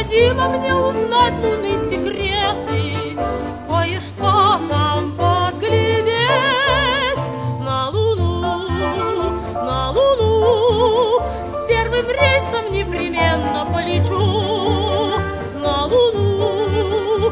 необходимо мне узнать луны секреты, кое-что там подглядеть. На Луну, с первым рейсом непременно полечу. На Луну,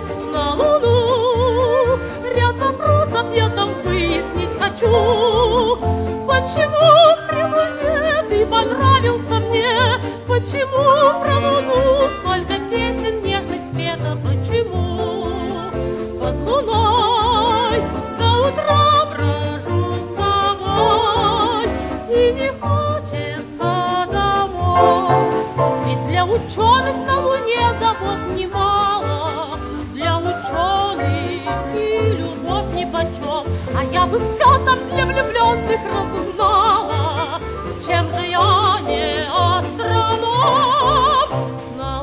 ряд вопросов я там выяснить хочу. Почему при Луне ты понравился мне? Почему про Луну столько песен нежных спето? Почему под луной до утра брожу с тобой и не хочется домой? Ведь для ученых на Луне забот немало, для ученых и любовь нипочем. А я бы все там для влюбленных разузнала. Чем же я не астроном? На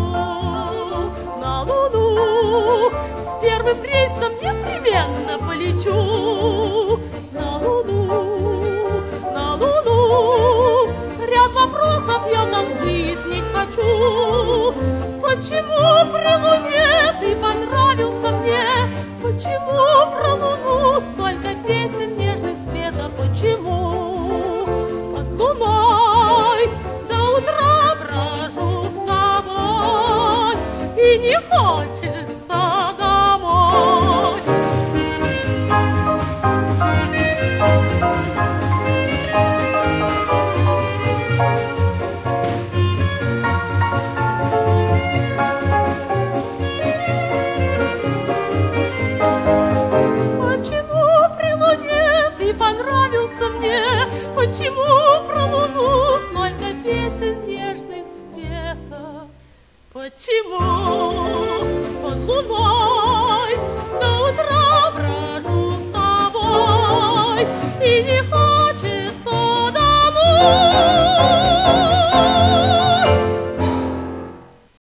Луну, с первым рейсом непременно полечу. На Луну, ряд вопросов я там выяснить хочу. Почему при Луне ты понравился мне? Почему про Луну столько песен нежных спето? Почему под луной до утра брожу с тобой и не хочется домой? Понравился мне, почему про Луну столько песен нежных спето? Почему под луной до утра брожу с тобой и не